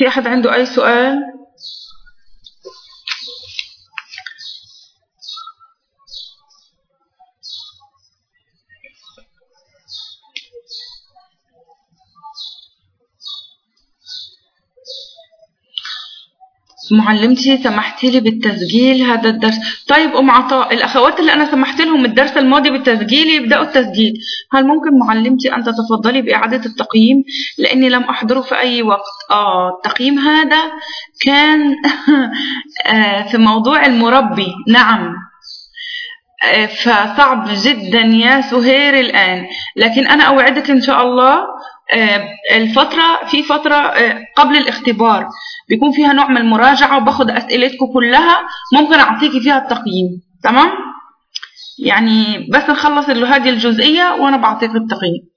في أحد عنده أي سؤال؟ معلمتي سمحتي لي بالتسجيل هذا الدرس. طيب عطاء، الأخوات اللي أنا سمحت لهم الدرس الماضي بالتسجيل يبدأوا التسجيل. هل ممكن معلمتي أن تتفضلي بإعادة التقييم لأني لم أحضره في أي وقت؟ التقييم هذا كان في موضوع المربي. نعم، فصعب جدا يا سهير الآن، لكن أنا أوعدك إن شاء الله في فترة قبل الاختبار بيكون فيها نوع من المراجعة وباخد أسئلتكم كلها، ممكن أعطيكي فيها التقييم. تمام؟ يعني بس نخلص هذه الجزئية وأنا بعطيك التقييم.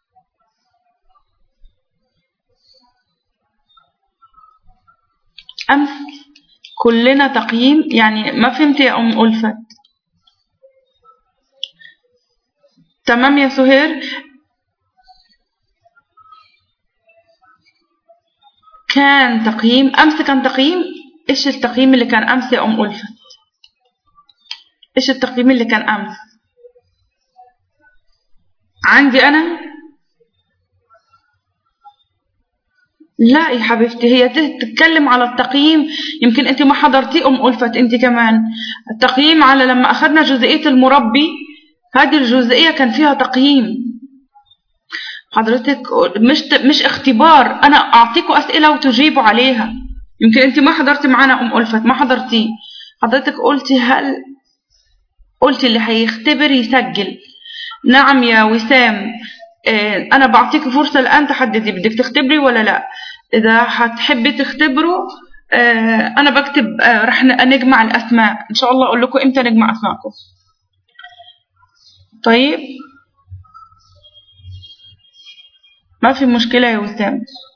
أمس كلنا تقييم، يعني ما فهمت يا أم ألفت. تمام يا سهير، كان تقييم أمس. كان تقييم. إيش التقييم اللي كان أمس يا أم ألفت؟ إيش التقييم اللي كان أمس عندي أنا؟ لا يا حبيبتي، هي تتكلم على التقييم، يمكن أنت ما حضرتي أم ألفت أنت كمان. التقييم على لما أخذنا جزئية المربي، هذه الجزئية كان فيها تقييم حضرتك، مش اختبار. أنا أعطيكم أسئلة وتجيبوا عليها. يمكن أنت ما حضرتي معنا أم ألفت، ما حضرتي. حضرتك قلتي اللي هيختبر يسجل. نعم يا وسام، أنا بعطيك فرصة الآن تحددي بدك تختبري ولا لا. إذا هتحبي تختبروا أنا بكتب، رح نجمع الأسماء إن شاء الله. أقول لكم إمتى نجمع أسماءكم. طيب ما في مشكلة يا وسام.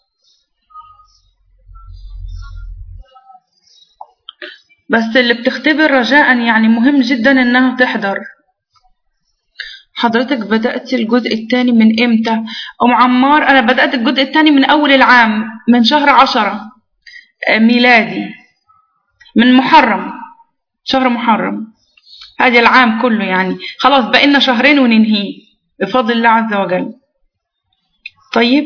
بس اللي بتختبر رجاء يعني مهم جدا إنها تحضر. حضرتك بدأت الجزء الثاني من إمتى؟ أم عمار، أنا بدأت الجزء الثاني من أول العام، من شهر 10 ميلادي، من محرم، شهر محرم هذا العام كله. يعني خلاص بقينا شهرين وننهي بفضل الله عز وجل. طيب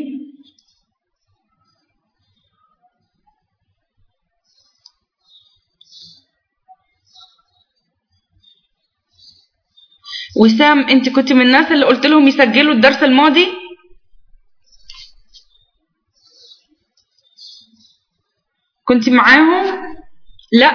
وسام، انت كنت من الناس اللي قلت لهم يسجلوا الدرس الماضي؟ كنت معاهم؟ لا.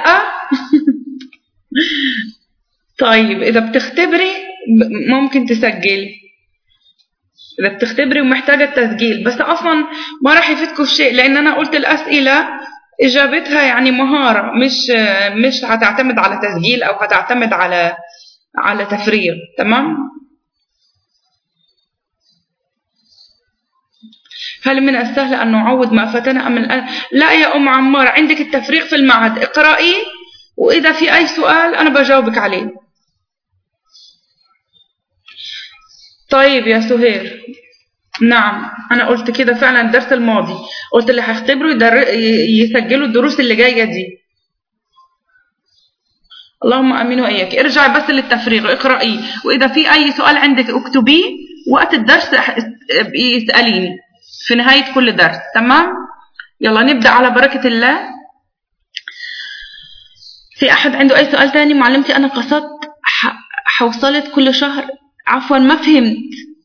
طيب اذا بتختبري ممكن تسجلي، اذا بتختبري ومحتاجه التسجيل، بس اصلا ما راح يفيدكم في شيء، لان انا قلت الاسئله اجابتها يعني مهاره، مش هتعتمد على تسجيل او هتعتمد على تفريغ. تمام؟ هل من السهل أن نعوض ما فاتنا أم الآن؟ لا يا أم عمار، عندك التفريغ في المعهد، اقرأي وإذا في أي سؤال أنا بجاوبك عليه. طيب يا سهير، نعم أنا قلت كده فعلا الدرس الماضي، قلت اللي هيختبروا يسجلوا الدروس اللي جاية دي. اللهم امين واياك. ارجعي بس للتفريغ، اقرأي، واذا في اي سؤال عندك اكتبيه، وقت الدرس اسأليني في نهاية كل درس. تمام؟ يلا نبدأ على بركة الله. في احد عنده اي سؤال تاني؟ معلمتي انا قصدت حوصلت كل شهر. عفوا ما فهمت،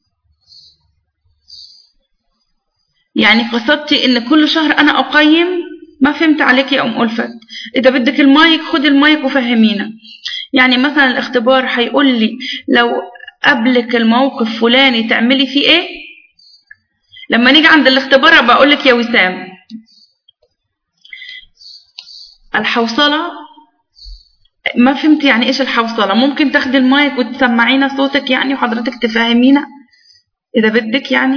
يعني قصدتي ان كل شهر انا اقيم؟ ما فهمت عليك يا ام ألفت. اذا بدك المايك خدي المايك وفهمينا. يعني مثلا الاختبار هيقول لي لو قبلك الموقف فلاني تعملي فيه ايه؟ لما نيجي عند الاختبار بقول لك يا وسام الحوصلة. ما فهمت يعني ايش الحوصلة. ممكن تاخدي المايك وتسمعينا صوتك يعني وحضرتك تفهمينا اذا بدك يعني.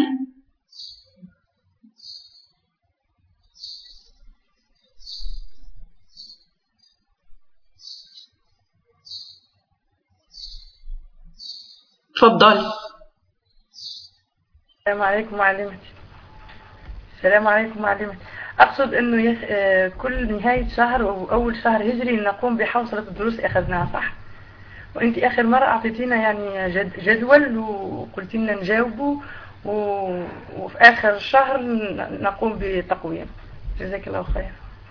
اتفضلي. السلام عليكم معلمتي. السلام عليكم معلمتي. أقصد أنه كل نهاية شهر أو أول شهر هجري نقوم بحوصلة الدروس أخذناها، صح؟ وأنت آخر مرة أعطيتينا يعني جدول وقلت لنا نجاوبه، وفي آخر الشهر نقوم بتقويم. جزاك الله خير.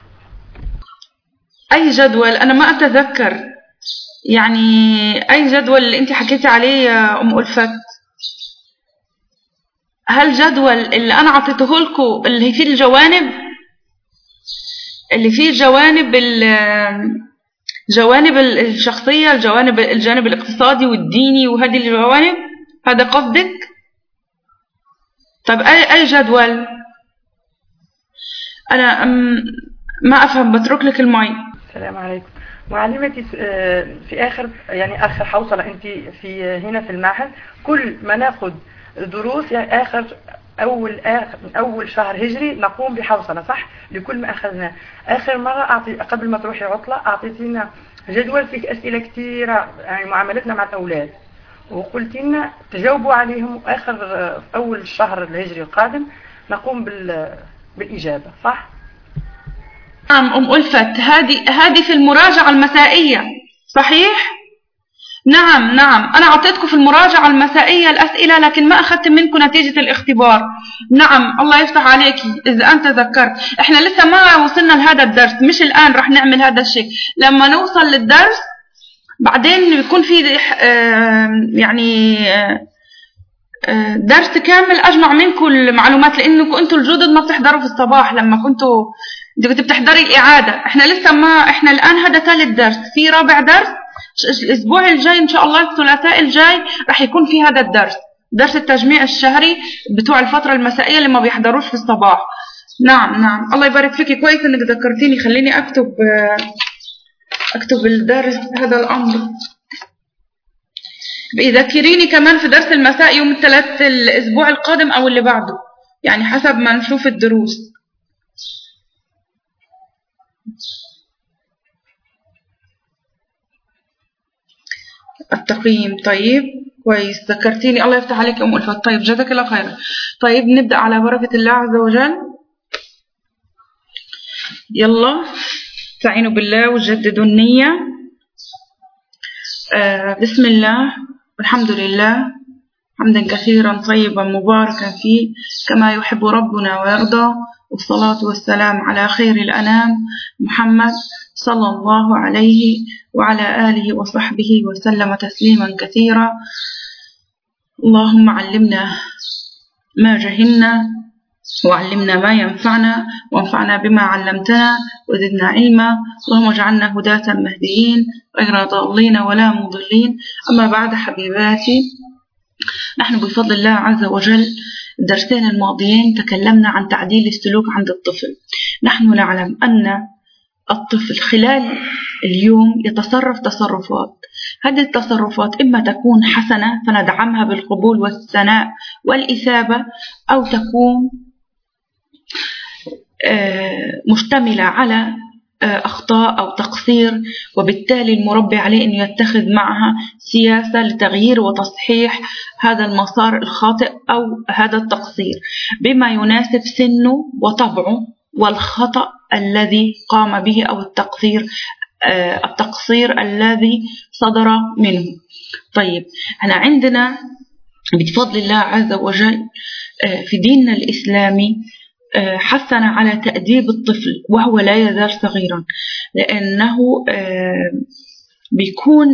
أي جدول؟ أنا ما أتذكر يعني أي جدول اللي أنت حكيتي عليه يا أم ألفت؟ هل جدول اللي أنا عطيته لكم اللي فيه الجوانب، اللي فيه جوانب الشخصية، الجانب الاقتصادي والديني وهذه الجوانب، هذا قصدك؟ طب أي جدول؟ أنا ما أفهم، بترك لك الماي. السلام عليكم معلمتي. في آخر حوصلة أنت هنا في المعهد، كل ما ناخد دروس يعني أول شهر هجري نقوم بحوصلة، صح؟ لكل ما أخذناه. آخر مرة قبل ما تروحي عطلة أعطيتينا جدول فيه أسئلة كثيرة، يعني معاملتنا مع الأولاد، وقلت لنا تجاوبوا عليهم. أول الشهر الهجري القادم نقوم بالإجابة، صح؟ نعم أم ألفت، هذه في المراجعة المسائية، صحيح؟ نعم أنا أعطيتكم في المراجعة المسائية الأسئلة، لكن ما أخذت منكم نتيجة الاختبار. نعم الله يفتح عليكي إذا أنت ذكرت. إحنا لسه ما وصلنا لهذا الدرس، مش الآن رح نعمل هذا الشيء. لما نوصل للدرس بعدين بيكون في يعني درس كامل أجمع منكم المعلومات، لأنكم أنتوا الجدد ما بتحضروا في الصباح. لما كنت بتحضري الإعادة، إحنا الآن هذا ثالث درس، في رابع درس الأسبوع الجاي إن شاء الله، الثلاثاء الجاي رح يكون في هذا الدرس، درس التجميع الشهري بتوع الفترة المسائية اللي ما بيحضروش في الصباح. نعم الله يبارك فيكي، كويس إنك ذكرتيني. خليني أكتب الدرس هذا الأمر. ذكريني كمان في درس المساء يوم الثلاث الأسبوع القادم أو اللي بعده، يعني حسب ما نشوف الدروس. التقييم، طيب كويس ذكرتيني، الله يفتح عليك أم ألفت. طيب جزاك الله خيرا. طيب نبدأ على بركة الله عز وجل. يلا استعينوا بالله وجددوا النية. بسم الله والحمد لله، حمدا كثيرا طيبا مباركا فيه كما يحب ربنا ويرضى، والصلاة والسلام على خير الأنام محمد صلى الله عليه وعلى آله وصحبه وسلم تسليما كثيرا. اللهم علمنا ما جهلنا، وعلمنا ما ينفعنا، وانفعنا بما علمتنا، وزدنا علما. اللهم اجعلنا هداة مهديين غير ضالين ولا مضلين. أما بعد حبيباتي، نحن بفضل الله عز وجل الدرسين الماضيين تكلمنا عن تعديل السلوك عند الطفل. نحن نعلم أن الطفل خلال اليوم يتصرف تصرفات، هذه التصرفات إما تكون حسنة فندعمها بالقبول والثناء والإثابة، أو تكون مشتملة على أخطاء أو تقصير، وبالتالي المربي عليه أن يتخذ معها سياسة لتغيير وتصحيح هذا المسار الخاطئ أو هذا التقصير بما يناسب سنه وطبعه والخطأ الذي قام به أو التقصير الذي صدر منه. طيب أنا عندنا بفضل الله عز وجل في ديننا الإسلامي حثنا على تأديب الطفل وهو لا يزال صغيرا، لأنه بيكون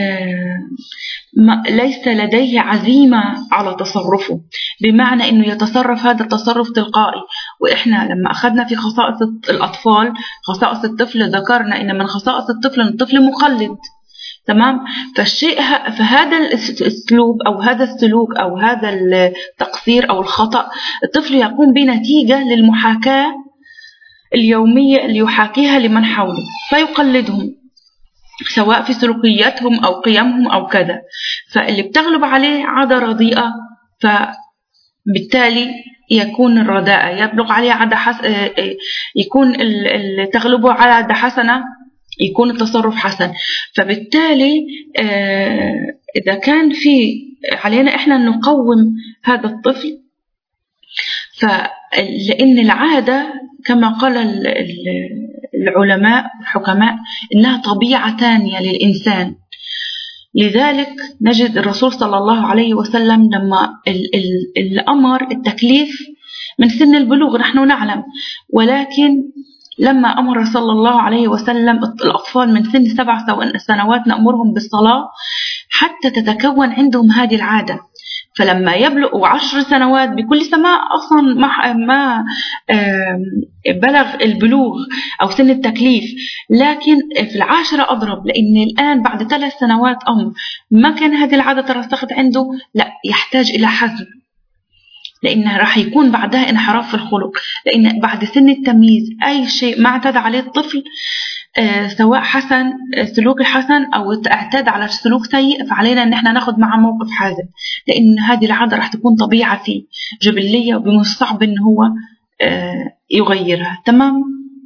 ليس لديه عزيمة على تصرفه، بمعنى أنه يتصرف هذا التصرف تلقائي. وإحنا لما أخذنا في خصائص الأطفال خصائص الطفل ذكرنا أن من خصائص الطفل أن الطفل مقلد، تمام؟ فهذا الأسلوب أو هذا السلوك أو هذا التقصير أو الخطأ الطفل يقوم بنتيجة للمحاكاة اليومية اللي يحاكيها لمن حوله فيقلدهم، سواء في سلوكياتهم أو قيمهم أو كذا. فاللي بتغلب عليه عادة رديئة فبالتالي يكون الرداءة يبلغ عليه عادة يكون تغلبه على عادة حسنة يكون التصرف حسن. فبالتالي إذا كان في علينا إحنا نقوم هذا الطفل، لأن العادة كما قال العلماء الحكماء إنها طبيعة ثانية للإنسان. لذلك نجد الرسول صلى الله عليه وسلم لما الأمر التكليف من سن البلوغ نحن نعلم، ولكن لما أمر صلى الله عليه وسلم الأطفال من سن 7 سنوات نأمرهم بالصلاة حتى تتكون عندهم هذه العادة. فلما يبلغوا 10 سنوات بكل سماء أصلا ما بلغ البلوغ أو سن التكليف، لكن في 10 أضرب، لأن الآن بعد 3 سنوات أمر ما كان هذه العادة ترسخت عنده، لا يحتاج إلى حزم، لأنه راح يكون بعدها انحراف في الخلق. لأن بعد سن التمييز أي شيء ما اعتاد عليه الطفل سواء حسن سلوك حسن أو اعتاد على سلوك سيء، فعلينا أن احنا ناخد معه موقف حازم، لأن هذه العادة راح تكون طبيعة فيه جبلية ومن الصعب أن هو يغيرها. تمام؟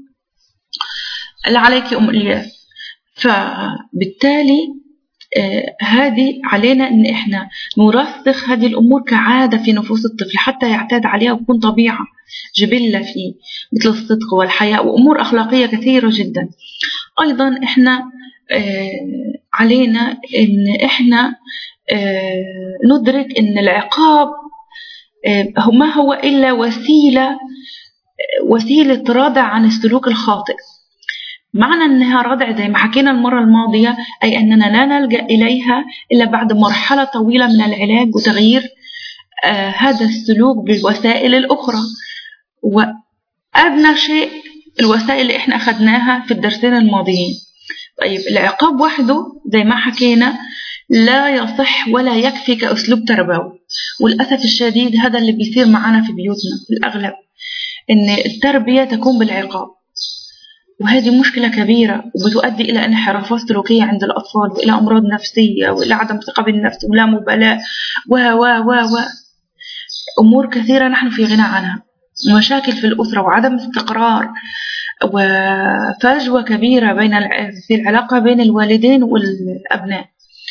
لا عليك أم إلياس. فبالتالي هذه علينا أن احنا نرسخ هذه الأمور كعادة في نفوس الطفل حتى يعتاد عليها وتكون طبيعة جبلة فيه، مثل الصدق والحياء وأمور أخلاقية كثيرة جدا. أيضا إحنا علينا إن إحنا ندرك إن العقاب ما هو إلا وسيلة ردع عن السلوك الخاطئ. معنى أنها ردع زي ما حكينا المرة الماضية أي أننا لا نلجأ إليها إلا بعد مرحلة طويلة من العلاج وتغيير هذا السلوك بالوسائل الأخرى. وأدنى شيء الوسائل اللي إحنا أخذناها في الدرسين الماضيين. طيب العقاب وحده زي ما حكينا لا يصح ولا يكفي كأسلوب تربوي، والأسف الشديد هذا اللي بيصير معنا في بيوتنا في الأغلب، إن التربية تكون بالعقاب، وهذه مشكلة كبيرة وبتؤدي إلى انحرافات سلوكية عند الأطفال وإلى أمراض نفسية وإلى عدم ثقة بالنفس ولا مبالاة و أمور كثيرة نحن في غنى عنها، مشاكل في الأسرة وعدم استقرار وفجوة كبيرة في العلاقة بين الوالدين والأبناء.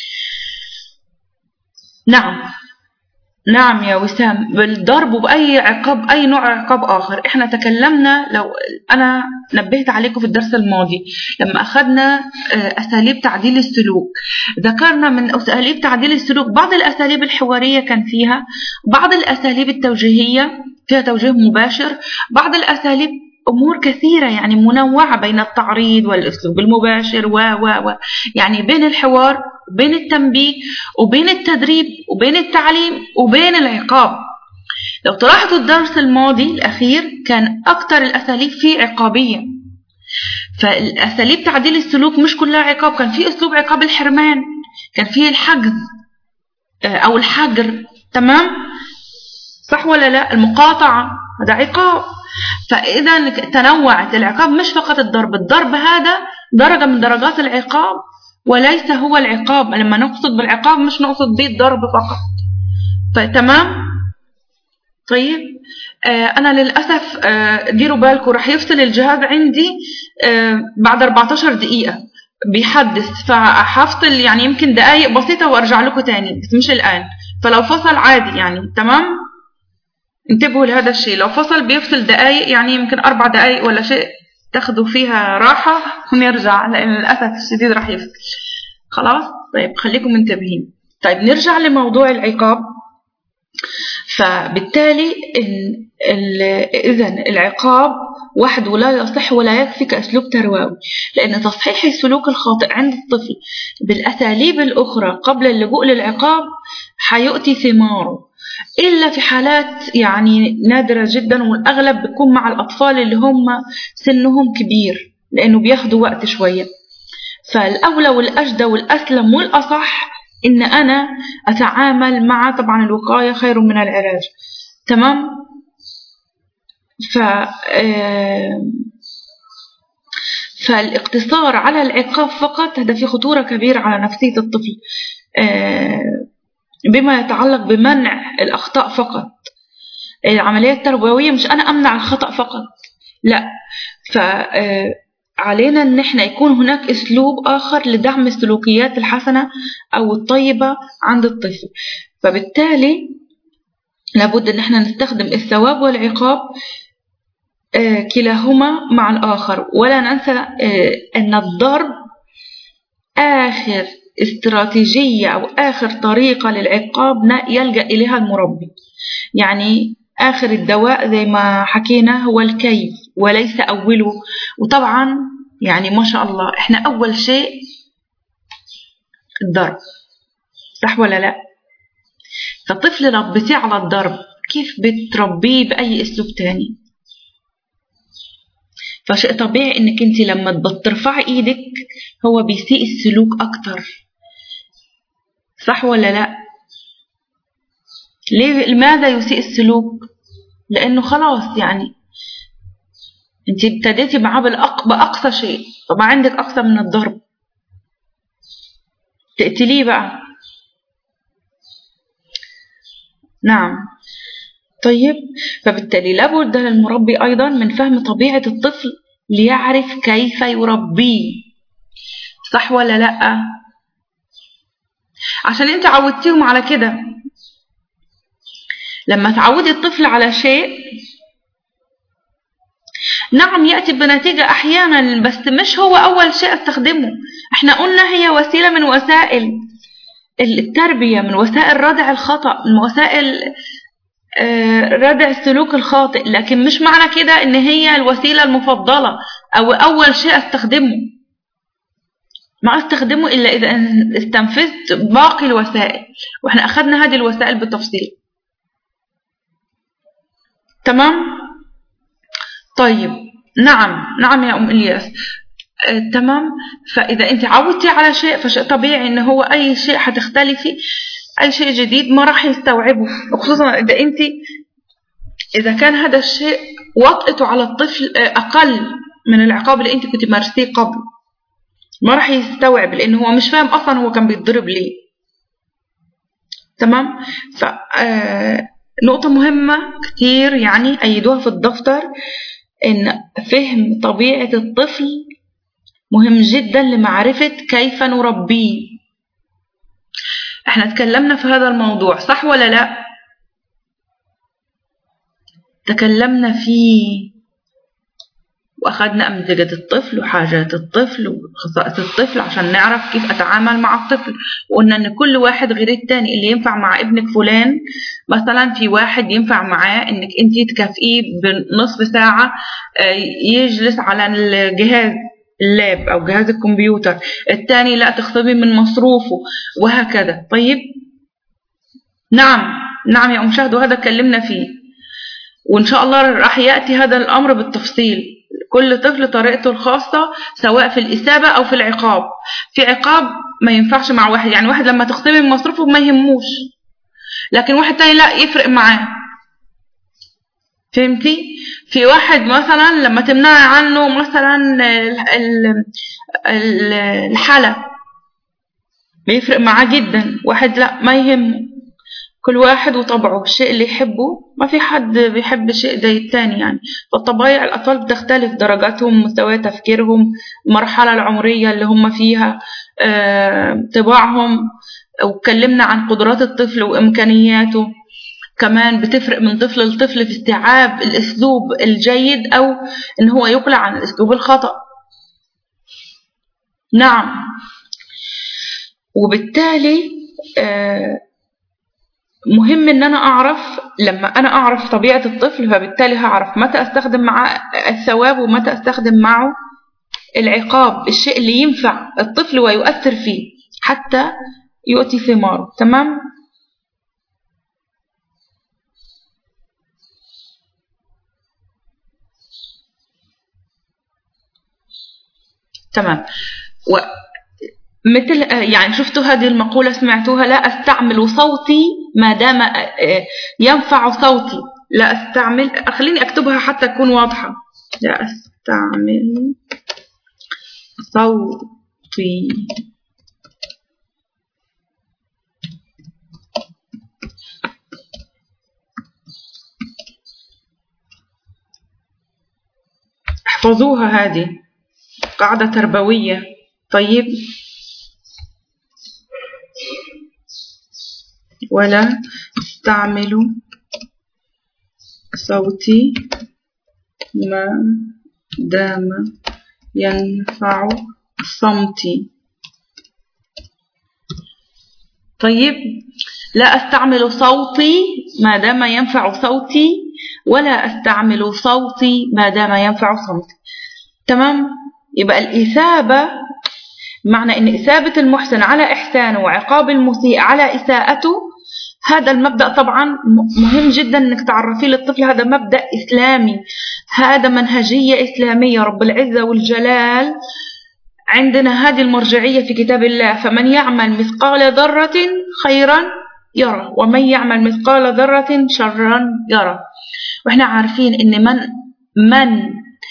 نعم يا وسام، بالضرب وبأي عقاب، أي نوع عقاب آخر. إحنا تكلمنا، لو أنا نبهت عليكم في الدرس الماضي لما أخذنا أساليب تعديل السلوك، ذكرنا من أساليب تعديل السلوك بعض الأساليب الحوارية كان فيها، بعض الأساليب التوجيهية فيها توجيه مباشر، بعض الأساليب أمور كثيرة يعني منوعة بين التعريض والأسلوب المباشر يعني بين الحوار وبين التنبيه وبين التدريب وبين التعليم وبين العقاب. لو تلاحظوا الدرس الماضي الأخير كان أكتر الأساليب فيه عقابية، فالأساليب تعديل السلوك مش كلها عقاب، كان فيه أسلوب عقاب الحرمان، كان فيه الحجز أو الحجر، تمام؟ صح ولا لا؟ المقاطعة هذا عقاب. فإذا تنوعت العقاب، مش فقط الضرب هذا درجة من درجات العقاب وليس هو العقاب. لما نقصد بالعقاب مش نقصد به الضرب فقط. فتمام؟ طيب أنا للأسف ديروا بالكم راح يفصل الجهاز عندي بعد 14 دقيقة بيحدث، فحفصل يعني يمكن دقايق بسيطة وأرجع لكم تاني، بس مش الآن. فلو فصل عادي يعني، تمام؟ انتبهوا لهذا الشيء، لو فصل بيفصل دقايق يعني يمكن 4 دقايق ولا شيء تاخدوا فيها راحة ونرجع، لأن للأسف الشديد راح يفصل. خلاص؟ طيب خليكم منتبهين. طيب نرجع لموضوع العقاب. فبالتالي إذن العقاب وحده لا يصح ولا يكفي كأسلوب تربوي، لأن تصحيح السلوك الخاطئ عند الطفل بالأساليب الأخرى قبل اللجوء للعقاب حيؤتي ثماره، إلا في حالات يعني نادرة جدا، والأغلب بيكون مع الأطفال اللي هم سنهم كبير لأنه بياخدوا وقت شوية. فالأولى والأجدى والأسلم والأصح إن أنا أتعامل مع، طبعا الوقاية خير من العلاج، تمام؟ فالاقتصار على العقاب فقط هذا فيه خطورة كبيرة على نفسية الطفل بما يتعلق بمنع الأخطاء فقط. العملية التربوية مش أنا أمنع الخطأ فقط، لا، فعلينا أن احنا يكون هناك أسلوب آخر لدعم السلوكيات الحسنة أو الطيبة عند الطفل. فبالتالي لابد ان احنا نستخدم الثواب والعقاب كلاهما مع الآخر. ولا ننسى أن الضرب آخر استراتيجية أو آخر طريقة للعقاب يلجأ إليها المربي. يعني آخر الدواء زي ما حكينا هو الكيف وليس أوله. وطبعا يعني ما شاء الله إحنا أول شيء الضرب، صح ولا لا؟ فالطفل ربيتيه على الضرب، كيف بتربيه بأي أسلوب تاني؟ فشيء طبيعي انك انت لما بترفعي ايدك هو بيسيء السلوك اكتر، صح ولا لا؟ لماذا يسيء السلوك؟ لانه خلاص يعني انت ابتديتي معاه باقصى شيء، طبعا عندك اقصى من الضرب، تقتليه بقى. نعم. طيب، فبالتالي لابد للمربي أيضا من فهم طبيعة الطفل ليعرف كيف يربيه، صح ولا لأ؟ عشان انت عودتيهم على كده. لما تعودي الطفل على شيء نعم يأتي بنتيجة أحيانا، بس مش هو أول شيء استخدمه. احنا قلنا هي وسيلة من وسائل التربية، من وسائل ردع الخطأ، من وسائل ردع السلوك الخاطئ، لكن مش معنى كده ان هي الوسيلة المفضلة او اول شيء استخدمه. ما استخدمه الا اذا استنفذت باقي الوسائل، واحنا اخذنا هذه الوسائل بالتفصيل. تمام. طيب، نعم يا ام الياس. تمام. فاذا انت عودتي على شيء فشيء طبيعي ان هو اي شيء هتختلفي، اي شيء جديد ما راح يستوعبه، خصوصا اذا كان هذا الشيء وطئته على الطفل اقل من العقاب اللي انت كنت مارستيه قبل، ما راح يستوعب لانه هو مش فاهم اصلا هو كان بيتضرب ليه. تمام. ف نقطة مهمة كتير يعني أيدوها في الدفتر، إن فهم طبيعة الطفل مهم جدا لمعرفة كيف نربيه. احنا تكلمنا في هذا الموضوع، صح ولا لا؟ تكلمنا فيه وأخذنا أمزجة الطفل وحاجات الطفل وخصائص الطفل عشان نعرف كيف أتعامل مع الطفل. وقلنا أن كل واحد غير التاني. اللي ينفع مع ابنك فلان مثلا، في واحد ينفع معاه أنك أنت تكافئيه بنصف ساعة يجلس على الجهاز اللاب أو جهاز الكمبيوتر، التاني لا تخصبي من مصروفه وهكذا. طيب، نعم يا أم شهد، وهذا اتكلمنا فيه، وإن شاء الله راح يأتي هذا الأمر بالتفصيل. كل طفل طريقته الخاصة سواء في الإثابة أو في العقاب. في عقاب ما ينفعش مع واحد، يعني واحد لما تخصمي من مصروفه ما يهموش، لكن واحد تاني لا يفرق معاه. فهمتي؟ في واحد مثلا لما تمنعي عنه مثلا الحلى بيفرق معاه جدا، واحد لا ما يهمه. كل واحد وطبعه، الشيء اللي يحبه، ما في حد بيحب شيء زي التاني يعني. فالطبايع الأطفال بتختلف، درجاتهم، مستوى تفكيرهم، المرحلة العمرية اللي هم فيها، طباعهم. واتكلمنا عن قدرات الطفل وإمكانياته، كمان بتفرق من طفل لطفل في استيعاب الأسلوب الجيد أو إن هو يقلع عن الأسلوب الخطأ. نعم. وبالتالي مهم ان انا اعرف، لما انا اعرف طبيعة الطفل فبالتالي هعرف متى استخدم معه الثواب ومتى استخدم معه العقاب، الشيء اللي ينفع الطفل ويؤثر فيه حتى يؤتي ثماره. تمام. مثل يعني شفتوا هذه المقولة، سمعتوها؟ لا أستعمل صوتي ما دام ينفع صوتي. لا أستعمل، خليني أكتبها حتى تكون واضحة. لا أستعمل صوتي احفظوها، هذه قاعدة تربوية. طيب، ولا استعمل صوتي ما دام ينفع صمتي. طيب، لا أستعمل صوتي ما دام ينفع صوتي، ولا أستعمل صوتي ما دام ينفع صمتي. تمام؟ يبقى الإثابة، معنى إن إثابة المحسن على إحسانه وعقاب المسيء على إساءته، هذا المبدأ طبعا مهم جدا إنك تعرفيه للطفل. هذا مبدأ إسلامي، هذا منهجية إسلامية. رب العزة والجلال عندنا هذه المرجعية في كتاب الله: فمن يعمل مثقال ذرة خيرا يرى، ومن يعمل مثقال ذرة شرا يرى. وإحنا عارفين إن من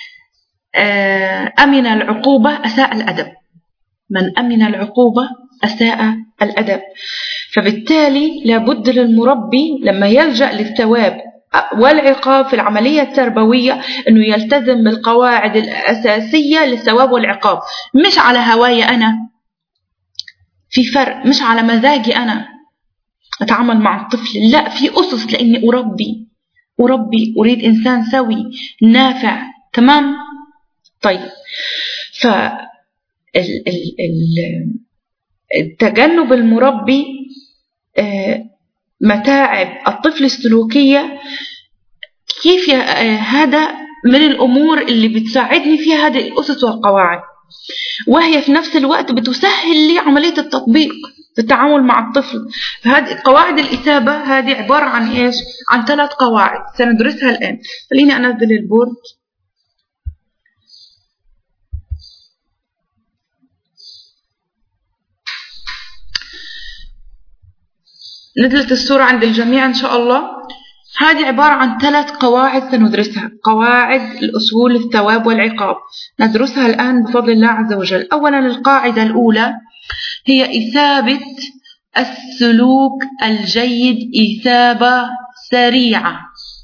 أمن العقوبة أساء الأدب. من أمن العقوبة أساء الأدب. فبالتالي لابد للمربي لما يلجأ للثواب والعقاب في العملية التربوية أنه يلتزم بالقواعد الأساسية للثواب والعقاب، مش على هواي أنا. في فرق، مش على مزاجي أنا أتعامل مع الطفل، لا، في أسس لأني أربي أريد إنسان سوي نافع. تمام؟ طيب، التجنب المربي متاعب الطفل السلوكية، كيف هذا من الأمور اللي بتساعدني فيها هذه الأسس والقواعد، وهي في نفس الوقت بتسهل لي عملية التطبيق في التعامل مع الطفل. هذه قواعد الإثابة هذه عبارة عن إيش؟ عن 3 قواعد سندرسها الآن. خليني أنزل البورد. نزلت الصورة عند الجميع إن شاء الله. هذه عبارة عن 3 قواعد سندرسها، قواعد الأصول الثواب والعقاب، ندرسها الآن بفضل الله عز وجل. أولا، القاعدة الأولى هي إثابة السلوك الجيد إثابة سريعة.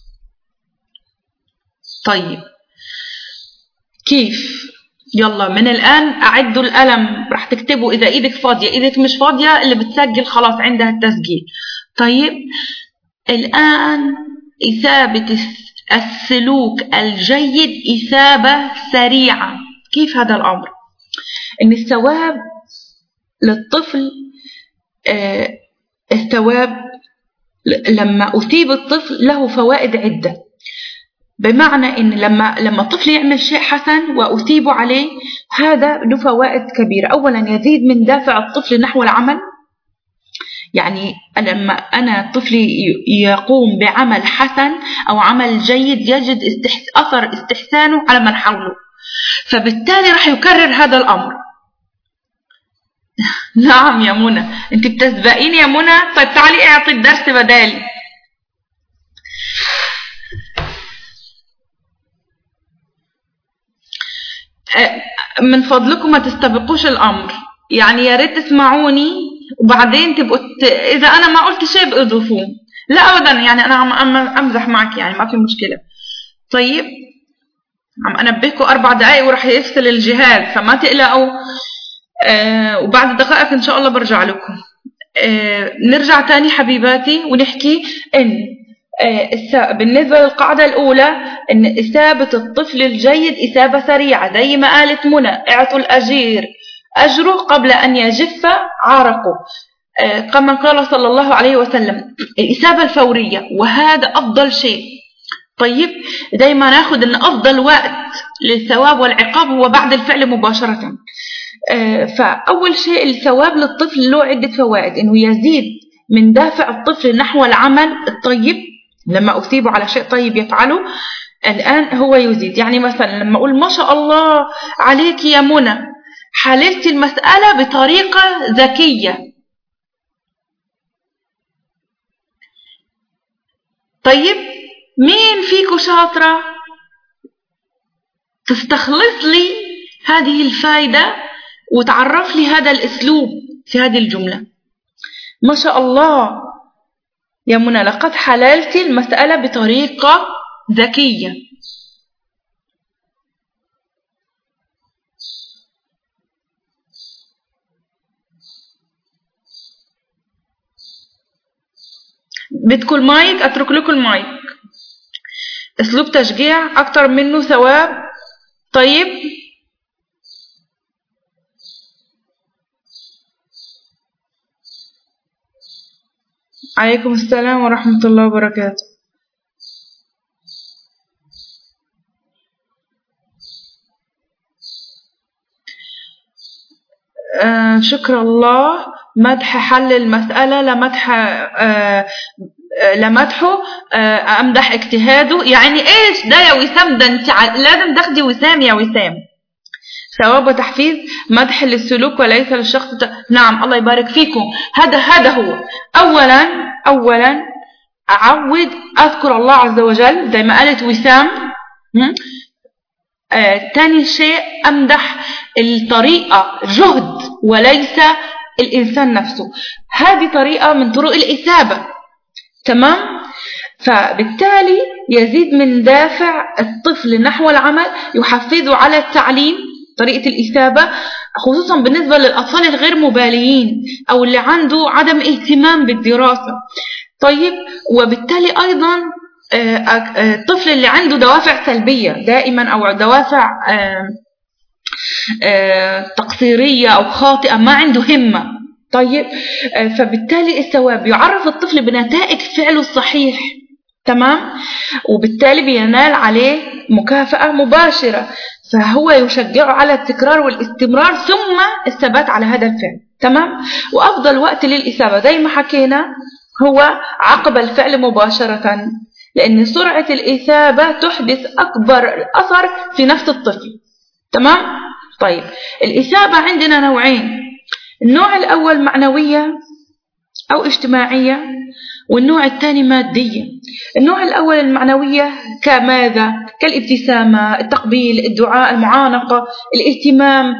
طيب، كيف؟ يلا من الآن أعدوا القلم، راح تكتبوا إذا إيدك فاضية. إيدك مش فاضية، اللي بتسجل خلاص عندها التسجيل. طيب، الآن إثابة السلوك الجيد إثابة سريعة. كيف هذا الأمر؟ إن الثواب للطفل، الثواب لما أثيب الطفل له فوائد عدة. بمعنى إن لما الطفل يعمل شيء حسن وأثيب عليه، هذا له فوائد كبيرة. أولا، يزيد من دافع الطفل نحو العمل. يعني لما أنا طفلي يقوم بعمل حسن أو عمل جيد، يجد أثر استحسانه على من حوله، فبالتالي راح يكرر هذا الأمر. نعم يا منى، أنت بتسبقيني يا منى. طيب تعالي اعطي الدرس بدالي. من فضلكم ما تستبقوش الأمر، يعني يا ريت تسمعوني وبعدين تبقوا إذا أنا ما قلت شيء بإضافوه. لا أبدا، يعني أنا عم أمزح معك، يعني ما في مشكلة. طيب، عم أنبهكم 4 دقائق وراح يفصل الجهاز، فما تقلقوا. وبعد دقائق إن شاء الله برجع لكم. نرجع تاني حبيباتي ونحكي إن بالنسبة للقاعدة الأولى إن إثابة الطفل الجيد إثابة سريعة، زي ما قالت منى: اعطوا الأجير أجره قبل أن يجف عرقه، كما قال صلى الله عليه وسلم. الإثابة الفورية، وهذا أفضل شيء. طيب، دايما ناخد إن أفضل وقت للثواب والعقاب هو بعد الفعل مباشرة. فأول شيء الثواب للطفل له عدة فوائد: إنه يزيد من دافع الطفل نحو العمل الطيب. لما أثيبه على شيء طيب يفعله الآن هو يزيد. يعني مثلا لما أقول: ما شاء الله عليك يا منى، حللت المسألة بطريقة ذكية. طيب، مين فيكم شاطرة تستخلص لي هذه الفائدة وتعرف لي هذا الأسلوب في هذه الجملة؟ ما شاء الله يا منى، لقد حللت المسألة بطريقة ذكية. بدكم المايك؟ أترك لكم المايك. اسلوب تشجيع اكتر منه ثواب. طيب عليكم السلام ورحمة الله وبركاته. شكر الله. مدح حل المسألة لمدحه أمدح اجتهاده. يعني إيش ده يا وسام؟ ده أنت لازم تاخدي وسام يا وسام. ثواب وتحفيز مدح للسلوك وليس للشخص. نعم الله يبارك فيكم. هذا هو. أولا أعود أذكر الله عز وجل زي ما قالت وسام. تاني شيء أمدح الطريقة جهد وليس الإنسان نفسه. هذه طريقة من طرق الإثابة. تمام. فبالتالي يزيد من دافع الطفل نحو العمل، يحفزه على التعليم، طريقة الإثابة، خصوصا بالنسبة للأطفال الغير مباليين أو اللي عنده عدم اهتمام بالدراسة. طيب وبالتالي أيضا الطفل اللي عنده دوافع سلبية دائما أو دوافع تقصيرية أو خاطئة، ما عنده همة. طيب فبالتالي الثواب يعرف الطفل بنتائج فعله الصحيح. تمام. وبالتالي بينال عليه مكافأة مباشرة، فهو يشجعه على التكرار والاستمرار ثم الثبات على هذا الفعل. تمام. وأفضل وقت للإثابة زي ما حكينا هو عقب الفعل مباشرة، لأن سرعة الإثابة تحدث أكبر أثر في نفس الطفل. تمام. طيب الإثابة عندنا نوعين. النوع الأول معنوية أو اجتماعية، والنوع الثاني مادية. النوع الأول المعنوية كماذا؟ كالابتسامة، التقبيل، الدعاء، المعانقة، الاهتمام،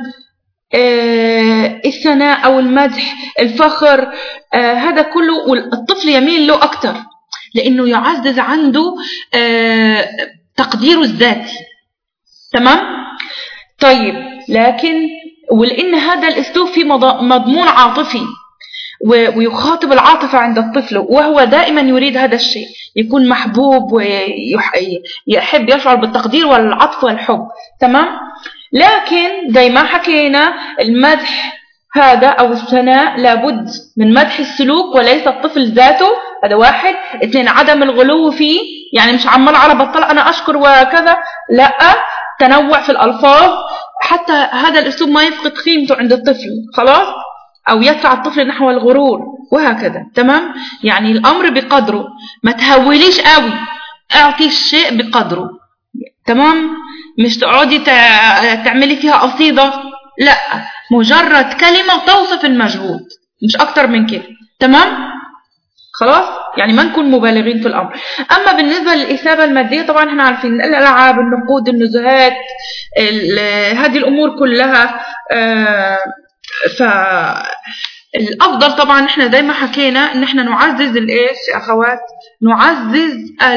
الثناء أو المدح، الفخر. هذا كله والطفل يميل له أكتر لأنه يعزز عنده تقديره الذاتي. تمام. طيب لكن ولأن هذا الأسلوب فيه مضمون عاطفي ويخاطب العاطفة عند الطفل، وهو دائما يريد هذا الشيء، يكون محبوب ويحب يشعر بالتقدير والعطف والحب. تمام. لكن زي ما حكينا المدح هذا أو الثناء لابد من مدح السلوك وليس الطفل ذاته. هذا واحد. اثنين عدم الغلو فيه، يعني مش عمال على بطل أنا أشكر وكذا، لا، تنوع في الألفاظ حتى هذا الأسلوب ما يفقد قيمته عند الطفل خلاص، أو يدفع الطفل نحو الغرور وهكذا. تمام. يعني الأمر بقدره، ما تهوليش قوي، اعطي الشيء بقدره. تمام. مش تقعدي تعملي فيها قصيدة، لا، مجرد كلمة توصف المجهود مش أكتر من كده. تمام. خلاص، يعني ما نكون مبالغين في الأمر. أما بالنسبة للإثابة المادية طبعا احنا عارفين الألعاب، النقود، النزهات، هذه الأمور كلها. فالأفضل طبعا احنا زي ما حكينا ان احنا نعزز الايش يا أخوات، نعزز